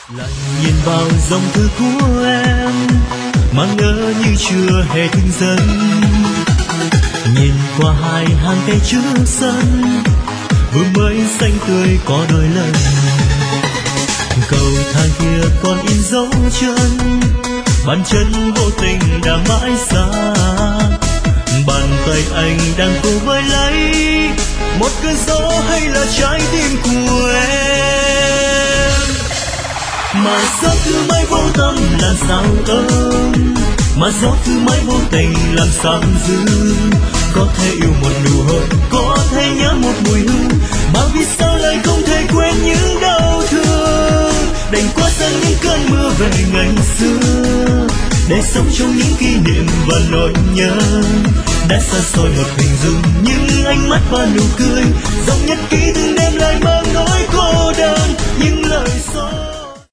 lại nhìn vào dòng thư của em mà ngỡ như chưa hề thương dẫn. Nhìn qua hai hàng cây trước sân vừa mới xanh tươi có đôi lần. Cầu thang kia còn in dấu chân, bàn chân vô tình đã mãi xa. Bàn tay anh đang cố với lấy một cơn gió hay là trái tim của em. Mà gió thứ mãi vô tâm là sao ơn, mà gió thứ mãi vô tình làm sao dư. Có thể yêu một nụ hôn, có thể nhớ một mùi hương, mà vì sao lại không thể quên những đau thương. Đành qua sang những cơn mưa về ngày xưa, để sống trong những kỷ niệm và nỗi nhớ. Đã xa xôi một hình dung những ánh mắt và nụ cười, dòng nhật ký từng đêm lại mang nỗi cô đơn. Nhưng